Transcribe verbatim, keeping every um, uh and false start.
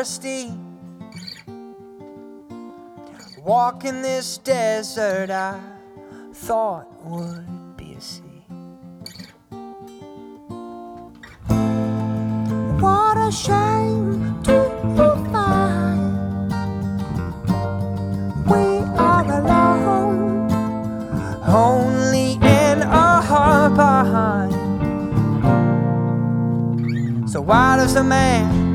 thirsty. Walking this desert I thought would be a sea. What a shame to find we are alone, only in our heart behind. So why does a man